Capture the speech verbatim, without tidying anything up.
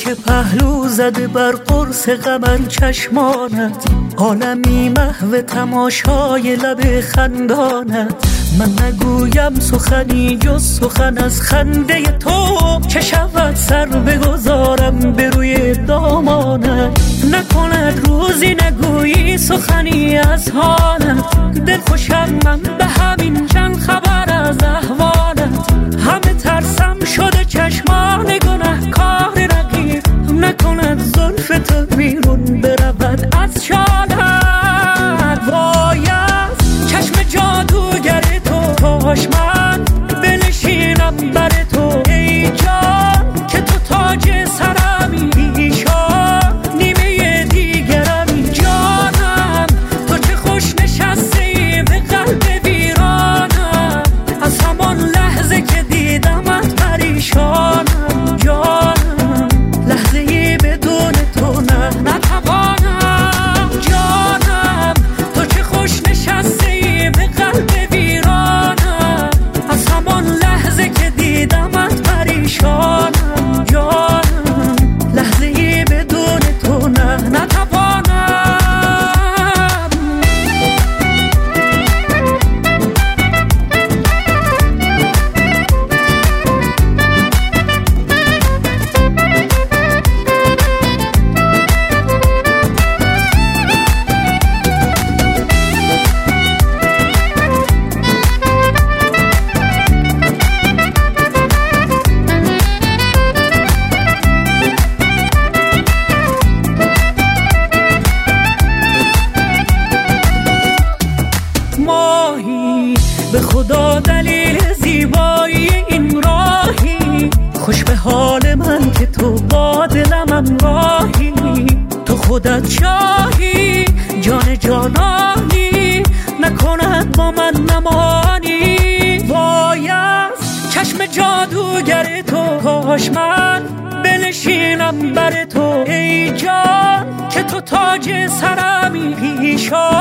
که پهلو زده بر قرص قمر چشمانت، عالمی محو تماشای لب خندانت. من نگویم سخنی جز سخن از خنده تو، چه شود سر بگذارم به روی دامانت. نکند روزی نگویی سخنی از حالت، دل خوشم من به همین چند خبر از احوالت. همه ترسم شده چشمان گناه کار رقیب، نکند زلف تو بیرون برود از شالت. وای از چشم جادوگر تو، کاش من بنشینم بر تو ای جان، که تو تاج سرمی ایشان نیمه دیگرمی. جانم تو چه خوش نشستی به قلب ویرانم، از همان لحظه که دیدمت پریشانم. جانم لحظه ای بدون تو نه نتوانم. جانم تو چه خوش نشستی به قلب ویرانم، از همان لحظه که دیدمت پریشانم. جانم لحظه ای بدون تو نه نتوانم. ماهی به خدا دلیل زیبایی این راهی، خوش به حال من که تو با دلم راهی. تو خودت شاهی جان جانانی، نکند با من نمانی. وای از چشم جادوگر تو، کاش من بنشینم بر تو ای جان، که تو تاج سرمی پیشان